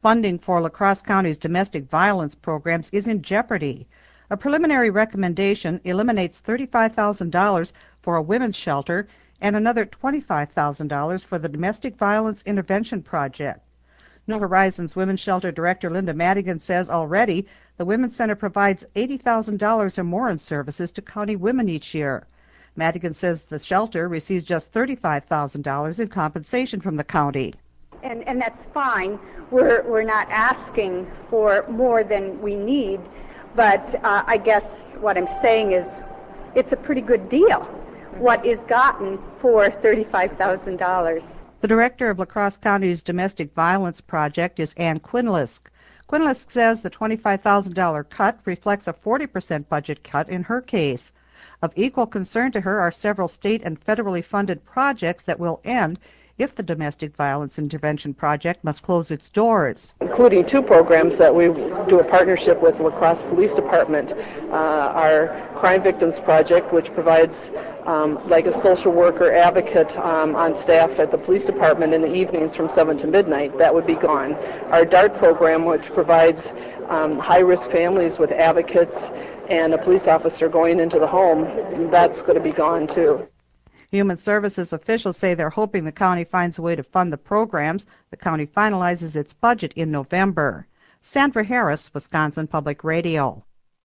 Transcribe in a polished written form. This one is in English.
Funding for La Crosse County's domestic violence programs is in jeopardy. A preliminary recommendation eliminates $35,000 for a women's shelter and another $25,000 for the Domestic Violence Intervention Project. New Horizons Women's Shelter Director Linda Madigan says already the Women's Center provides $80,000 or more in services to county women each year. Madigan says the shelter receives just $35,000 in compensation from the county. And that's fine. We're not asking for more than we need, but I guess what I'm saying is it's a pretty good deal, what is gotten for $35,000. The director of La Crosse County's Domestic Violence Project is Ann Quinlisk. Quinlisk says the $25,000 cut reflects a 40% budget cut in her case. Of equal concern to her are several state and federally funded projects that will end if the Domestic Violence Intervention Project must close its doors. Including two programs that we do a partnership with La Crosse Police Department. Our Crime Victims Project, which provides like a social worker advocate on staff at the police department in the evenings from 7 to midnight, that would be gone. Our DART program, which provides high-risk families with advocates and a police officer going into the home, that's going to be gone too. Human Services officials say they're hoping the county finds a way to fund the programs. The county finalizes its budget in November. Sandra Harris, Wisconsin Public Radio.